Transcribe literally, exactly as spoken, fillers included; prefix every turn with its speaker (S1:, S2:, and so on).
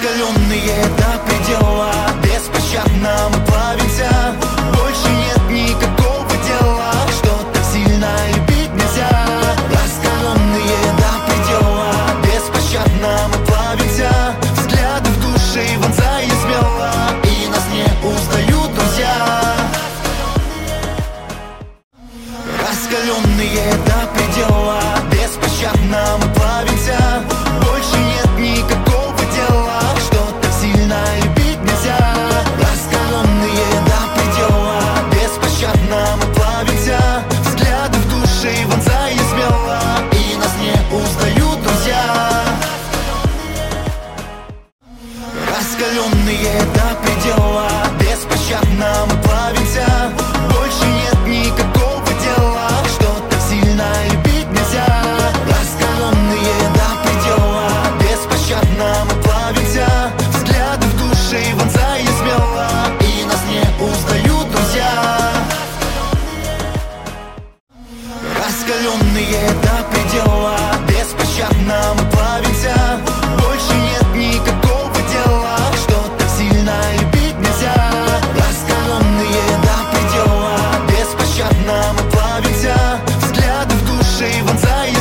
S1: Раскаленные до предела, беспощадно мы плавимся. Больше нет никакого дела, что так сильно любить нельзя. Раскаленные до предела, беспощадно мы плавимся. Взгляды в душе вонзая смело, и нас не узнают друзья. Раскаленные до предела, беспощадно мы плавимся. Больше нет никакого дела, что так сильно любить нельзя. Раскаленные до предела, беспощадно мы плавимся. Взгляды в душе вонзая смело, и нас не узнают друзья. Раскаленные